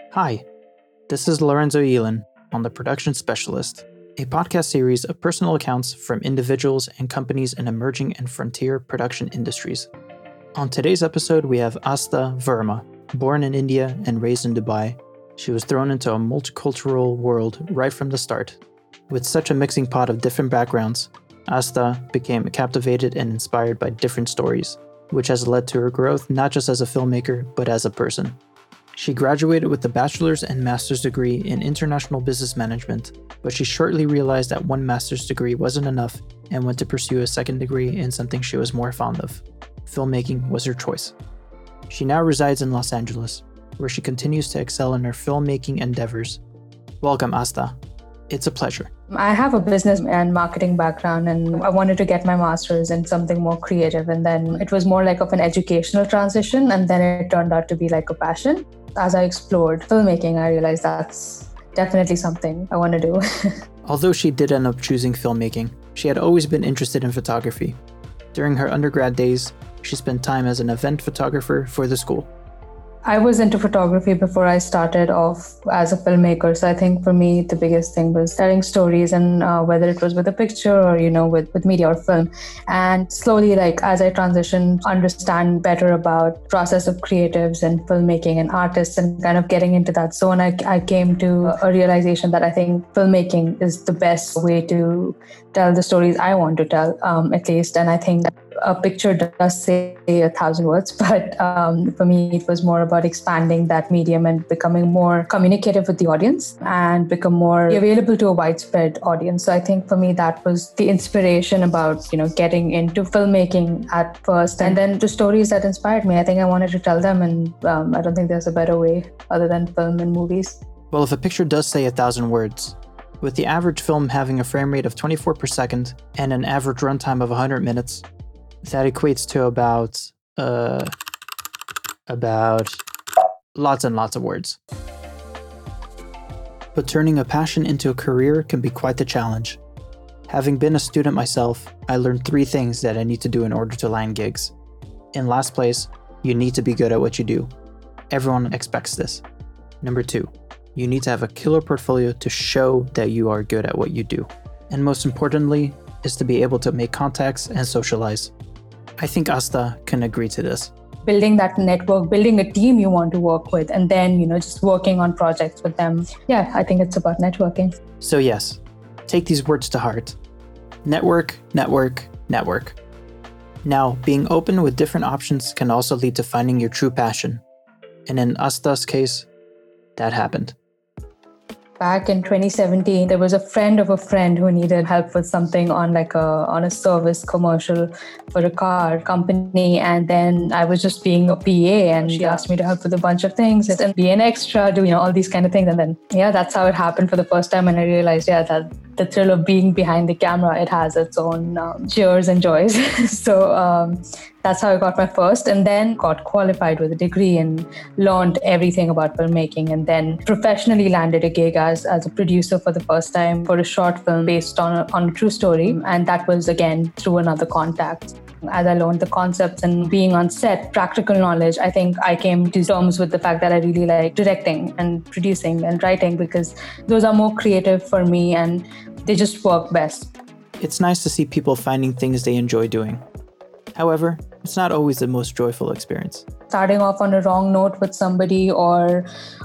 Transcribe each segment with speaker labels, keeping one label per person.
Speaker 1: Hi, this is Lorenzo Yelan on The Production Specialist, a podcast series of personal accounts from individuals and companies in emerging and frontier production industries. On today's episode, we have Asta Verma. Born in India and raised in Dubai, she was thrown into a multicultural world right from the start. With such a mixing pot of different backgrounds, Asta became captivated and inspired by different stories, which has led to her growth not just as a filmmaker, but as a person. She graduated with a bachelor's and master's degree in international business management, but she shortly realized that one master's degree wasn't enough and went to pursue a second degree in something she was more fond of. Filmmaking was her choice. She now resides in Los Angeles, where she continues to excel in her filmmaking endeavors. Welcome, Asta. It's a pleasure.
Speaker 2: I have a business and marketing background, and I wanted to get my master's in something more creative. And then it was more like of an educational transition, and then it turned out to be like a passion. As I explored filmmaking, I realized that's definitely something I want to do.
Speaker 1: Although she did end up choosing filmmaking, she had always been interested in photography. During her undergrad days, she spent time as an event photographer for the school.
Speaker 2: I was into photography before I started off as a filmmaker. So I think for me, the biggest thing was telling stories, and whether it was with a picture or, with media or film. And slowly, as I transitioned, understand better about process of creatives and filmmaking and artists and kind of getting into that zone, I came to a realization that I think filmmaking is the best way to tell the stories I want to tell, at least. And I think a picture does say 1,000 words, but for me, it was more about expanding that medium and becoming more communicative with the audience and become more available to a widespread audience. So I think for me, that was the inspiration about, getting into filmmaking at first. And then the stories that inspired me, I think I wanted to tell them. And I don't think there's a better way other than film and movies.
Speaker 1: Well, if a picture does say 1,000 words, with the average film having a frame rate of 24 per second and an average runtime of 100 minutes, that equates to about lots and lots of words. But turning a passion into a career can be quite the challenge. Having been a student myself, I learned 3 things that I need to do in order to land gigs. In last place, you need to be good at what you do. Everyone expects this. Number 2, you need to have a killer portfolio to show that you are good at what you do. And most importantly, is to be able to make contacts and socialize. I think Asta can agree to this.
Speaker 2: Building that network, building a team you want to work with, and then, just working on projects with them. Yeah, I think it's about networking.
Speaker 1: So yes, take these words to heart. Network, network, network. Now, being open with different options can also lead to finding your true passion. And in Asta's case, that happened.
Speaker 2: Back in 2017, there was a friend of a friend who needed help with something on a service commercial for a car company. And then I was just being a PA, and she asked me to help with a bunch of things and be an extra, do all these kind of things. And then, that's how it happened for the first time. And I realized, that the thrill of being behind the camera, it has its own cheers and joys. So that's how I got my first, and then got qualified with a degree and learned everything about filmmaking, and then professionally landed a gig as a producer for the first time for a short film based on a true story. And that was again through another contact. As I learned the concepts and being on set, practical knowledge, I think I came to terms with the fact that I really like directing and producing and writing, because those are more creative for me and they just work best.
Speaker 1: It's nice to see people finding things they enjoy doing. However, it's not always the most joyful experience.
Speaker 2: Starting off on a wrong note with somebody, or,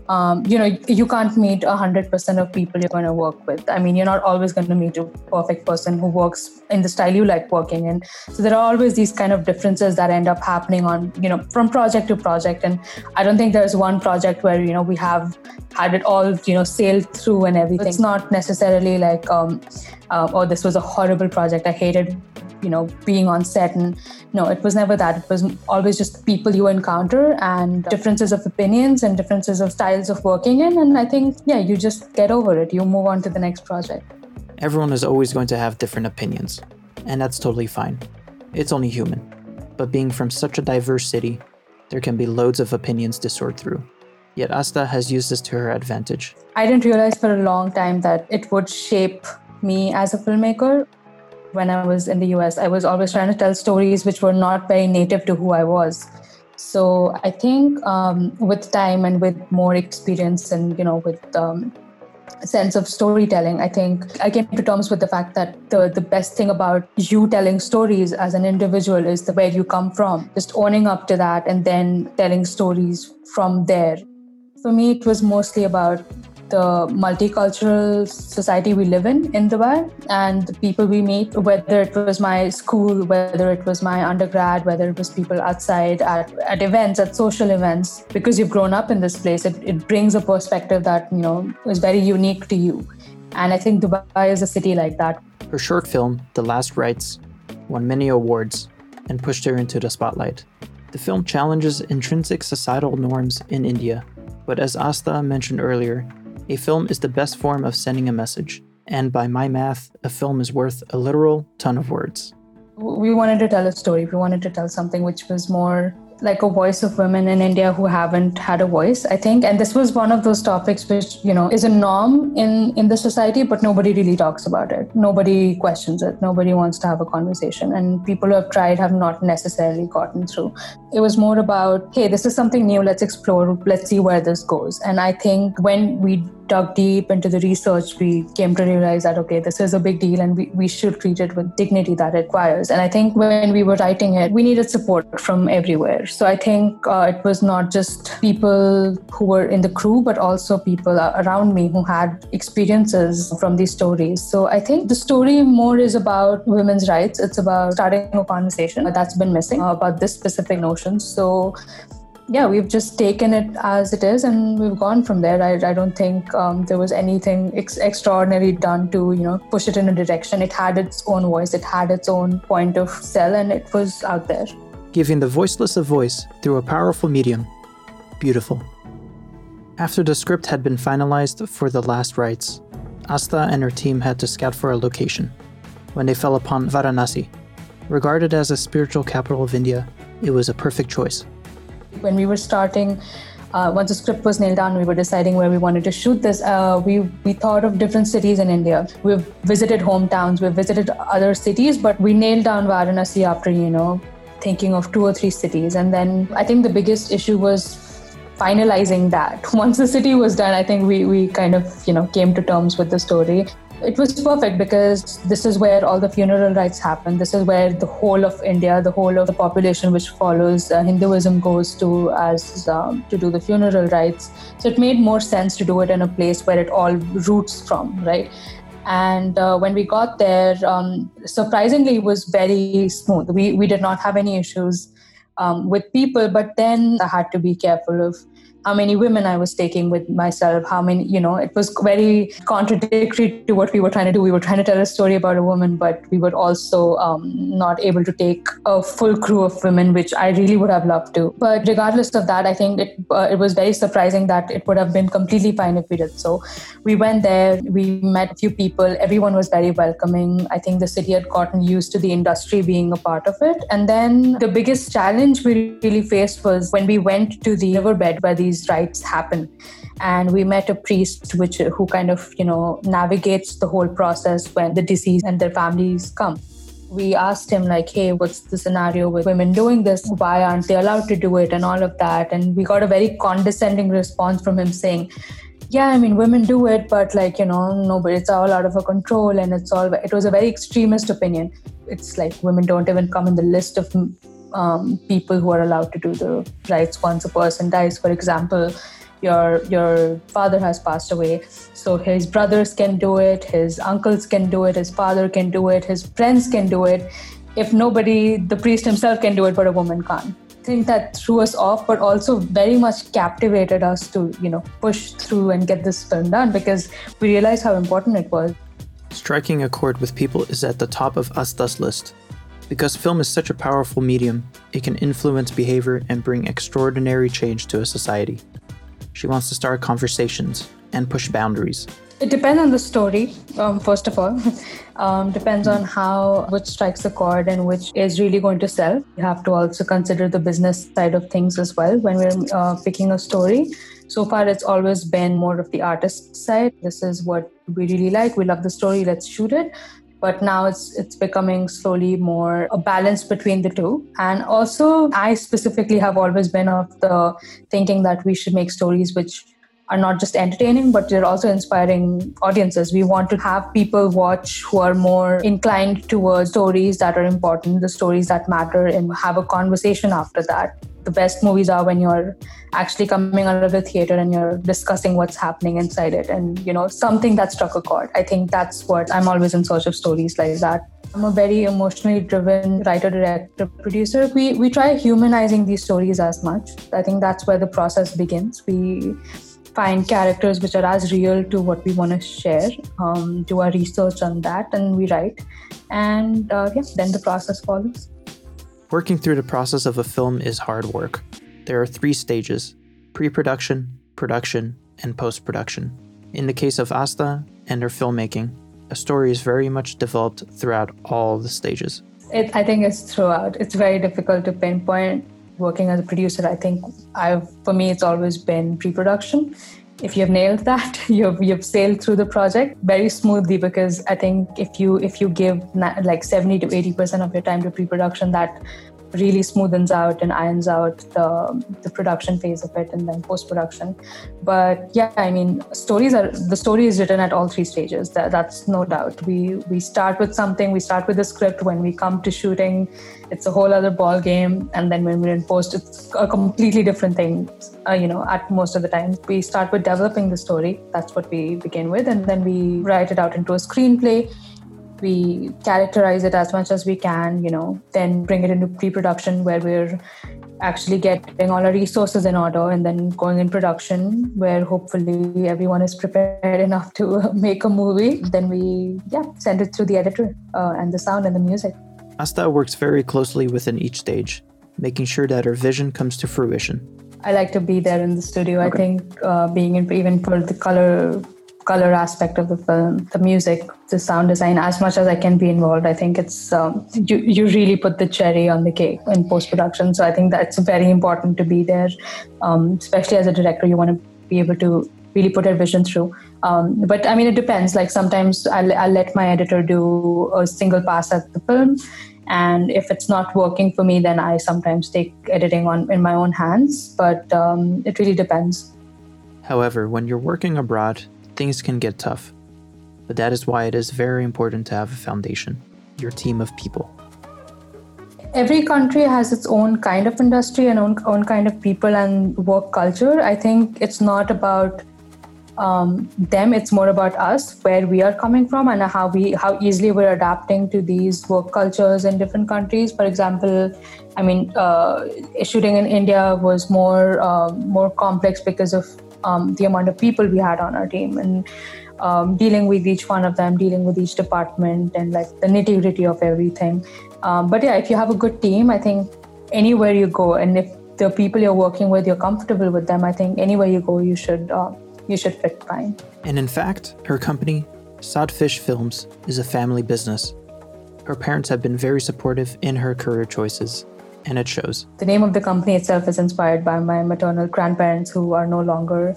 Speaker 2: you can't meet 100% of people you're going to work with. I mean, you're not always going to meet a perfect person who works in the style you like working in. So there are always these kind of differences that end up happening on, from project to project. And I don't think there's one project where, we have had it all, sailed through and everything. It's not necessarily like, oh, this was a horrible project, I hated being on set. And no, it was never that. It was always just people you encounter and differences of opinions and differences of styles of working in. And I think, you just get over it. You move on to the next project.
Speaker 1: Everyone is always going to have different opinions, and that's totally fine. It's only human. But being from such a diverse city, there can be loads of opinions to sort through. Yet Asta has used this to her advantage.
Speaker 2: I didn't realize for a long time that it would shape me as a filmmaker. When I was in the US, I was always trying to tell stories which were not very native to who I was. So I think with time and with more experience and, with sense of storytelling, I think I came to terms with the fact that the best thing about you telling stories as an individual is the where you come from, just owning up to that and then telling stories from there. For me, it was mostly about the multicultural society we live in Dubai, and the people we meet, whether it was my school, whether it was my undergrad, whether it was people outside at events, at social events. Because you've grown up in this place, it brings a perspective that, is very unique to you. And I think Dubai is a city like that.
Speaker 1: Her short film, The Last Rites, won many awards and pushed her into the spotlight. The film challenges intrinsic societal norms in India, but as Asta mentioned earlier, a film is the best form of sending a message, and by my math, a film is worth a literal ton of words.
Speaker 2: We wanted to tell a story. We wanted to tell something which was more like a voice of women in India who haven't had a voice, I think. And this was one of those topics which, is a norm in the society, but nobody really talks about it. Nobody questions it. Nobody wants to have a conversation. And people who have tried have not necessarily gotten through. It was more about, hey, this is something new. Let's explore. Let's see where this goes. And I think when we dug deep into the research, we came to realize that, okay, this is a big deal and we should treat it with dignity that it requires. And I think when we were writing it, we needed support from everywhere. So I think it was not just people who were in the crew, but also people around me who had experiences from these stories. So I think the story more is about women's rights. It's about starting a conversation that's been missing about this specific notion. So yeah, we've just taken it as it is and we've gone from there. I don't think there was anything extraordinary done to, push it in a direction. It had its own voice, it had its own point of sell, and it was out there.
Speaker 1: Giving the voiceless a voice through a powerful medium. Beautiful. After the script had been finalized for The Last Rites, Asta and her team had to scout for a location. When they fell upon Varanasi, regarded as a spiritual capital of India, it was a perfect choice.
Speaker 2: When we were starting, once the script was nailed down, we were deciding where we wanted to shoot this. We thought of different cities in India. We've visited hometowns, we've visited other cities, but we nailed down Varanasi after, thinking of 2 or 3 cities. And then I think the biggest issue was finalizing that. Once the city was done, I think we kind of, came to terms with the story. It was perfect because this is where all the funeral rites happen. This is where the whole of India, the whole of the population which follows Hinduism goes to to do the funeral rites. So it made more sense to do it in a place where it all roots from, right? And when we got there, surprisingly, it was very smooth. We did not have any issues with people, but then I had to be careful of how many women I was taking with myself, how many, it was very contradictory to what we were trying to do. We were trying to tell a story about a woman, but we were also not able to take a full crew of women, which I really would have loved to. But regardless of that, I think it was very surprising that it would have been completely fine if we did so. We went there, we met a few people, everyone was very welcoming. I think the city had gotten used to the industry being a part of it. And then the biggest challenge we really faced was when we went to the riverbed where these rites happen, and we met a priest who kind of navigates the whole process when the deceased and their families come. We asked him like, hey, what's the scenario with women doing this? Why aren't they allowed to do it and all of that? And we got a very condescending response from him saying, yeah, I mean, women do it, but no, but it's all out of our control, and it was a very extremist opinion. It's like women don't even come in the list of people who are allowed to do the rites once a person dies. For example, your father has passed away, so his brothers can do it, his uncles can do it, his father can do it, his friends can do it. If nobody, the priest himself can do it, but a woman can't. I think that threw us off, but also very much captivated us to, push through and get this film done, because we realized how important it was.
Speaker 1: Striking a chord with people is at the top of Asta's list. Because film is such a powerful medium, it can influence behavior and bring extraordinary change to a society. She wants to start conversations and push boundaries.
Speaker 2: It depends on the story, first of all. Depends on which strikes the chord and which is really going to sell. You have to also consider the business side of things as well when we're picking a story. So far, it's always been more of the artist side. This is what we really like. We love the story. Let's shoot it. But now it's becoming slowly more a balance between the two. And also, I specifically have always been of the thinking that we should make stories which are not just entertaining, but they're also inspiring audiences. We want to have people watch who are more inclined towards stories that are important, the stories that matter, and have a conversation after that. The best movies are when you're actually coming out of the theater and you're discussing what's happening inside it, and something that struck a chord. I think that's what I'm always in search of, stories like that. I'm a very emotionally driven writer, director, producer. We try humanizing these stories as much. I think that's where the process begins. We find characters which are as real to what we want to share, do our research on that, and we write. And then the process follows.
Speaker 1: Working through the process of a film is hard work. There are 3 stages: pre-production, production, and post-production. In the case of Asta and her filmmaking, a story is very much developed throughout all the stages.
Speaker 2: I think it's throughout. It's very difficult to pinpoint. Working as a producer, I think for me, it's always been pre-production. If you've nailed that, you've sailed through the project very smoothly, because I think if you give like 70 to 80% of your time to pre-production, that really smoothens out and irons out the production phase of it, and then post-production. But yeah, I mean, the story is written at all 3 stages. That's no doubt. We start with something, we start with the script. When we come to shooting, it's a whole other ball game, and then when we're in post, it's a completely different thing. At most of the time, we start with developing the story. That's what we begin with, and then we write it out into a screenplay. We characterize it as much as we can, then bring it into pre-production, where we're actually getting all our resources in order, and then going in production, where hopefully everyone is prepared enough to make a movie. Then we send it through the editor and the sound and the music.
Speaker 1: Asta works very closely within each stage, making sure that her vision comes to fruition.
Speaker 2: I like to be there in the studio. Okay. I think being in, even for the color aspect of the film, the music, the sound design, as much as I can be involved, I think it's you really put the cherry on the cake in post-production. So I think that's very important to be there, especially as a director. You want to be able to really put your vision through. But I mean, it depends. Like sometimes I'll let my editor do a single pass at the film, and if it's not working for me, then I sometimes take editing in my own hands. But it really depends.
Speaker 1: However, when you're working abroad, things can get tough. But that is why it is very important to have a foundation, your team of people.
Speaker 2: Every country has its own kind of industry and own kind of people and work culture. I think it's not about them, it's more about us, where we are coming from and how easily we're adapting to these work cultures in different countries. For example, I mean, shooting in India was more complex because of the amount of people we had on our team, and dealing with each one of them, dealing with each department, and like the nitty-gritty of everything. But yeah, if you have a good team, I think anywhere you go, and if the people you're working with, you're comfortable with them, I think anywhere you go, you should fit fine.
Speaker 1: And in fact, her company, Sadfish Films, is a family business. Her parents have been very supportive in her career choices, and it shows.
Speaker 2: The name of the company itself is inspired by my maternal grandparents, who are no longer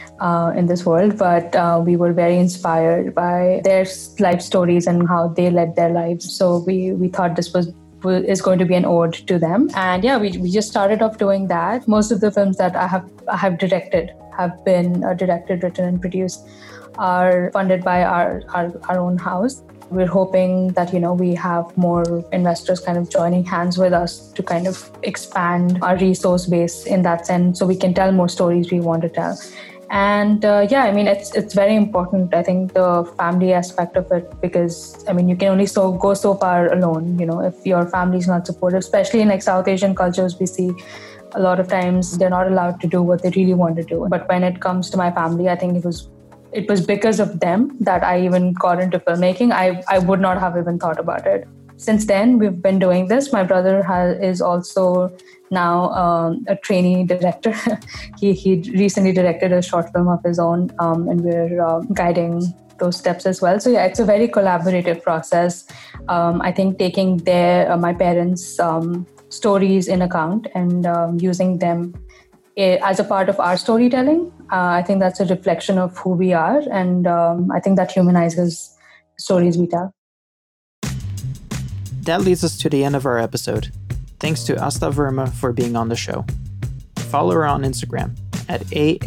Speaker 2: in this world, but we were very inspired by their life stories and how they led their lives. So we thought this is going to be an ode to them. And yeah, we just started off doing that. Most of the films that I have directed have been directed, written, and produced are funded by our own house. We're hoping that, we have more investors kind of joining hands with us to kind of expand our resource base in that sense, so we can tell more stories we want to tell. And I mean, it's very important, I think, the family aspect of it, because I mean, you can only go so far alone, if your family is not supportive, especially in like South Asian cultures. We see a lot of times they're not allowed to do what they really want to do. But when it comes to my family, I think it was because of them that I even got into filmmaking. I would not have even thought about it. Since then, we've been doing this. My brother is also now a trainee director. He recently directed a short film of his own, and we're guiding those steps as well. So yeah, it's a very collaborative process. I think taking my parents' stories in account and using them as a part of our storytelling, I think that's a reflection of who we are, and I think that humanizes stories we tell.
Speaker 1: That leads us to the end of our episode. Thanks to Asta Verma for being on the show. Follow her on Instagram at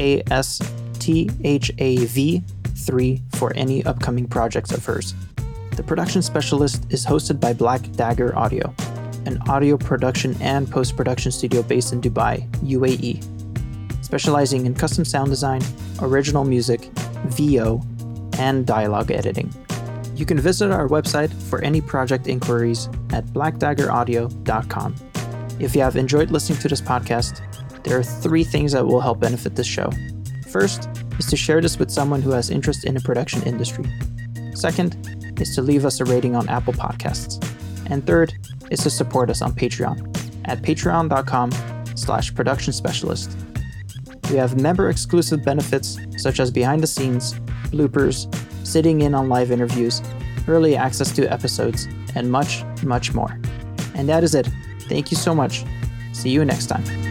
Speaker 1: AASTHAV3 for any upcoming projects of hers. The Production Specialist is hosted by Black Dagger Audio, an audio production and post-production studio based in Dubai, UAE, specializing in custom sound design, original music, VO, and dialogue editing. You can visit our website for any project inquiries at blackdaggeraudio.com. If you have enjoyed listening to this podcast, there are 3 things that will help benefit this show. First is to share this with someone who has interest in the production industry. Second is to leave us a rating on Apple Podcasts. And third is to support us on Patreon at patreon.com/production specialist. We have member-exclusive benefits such as behind the scenes, bloopers, sitting in on live interviews, early access to episodes, and much, much more. And that is it. Thank you so much. See you next time.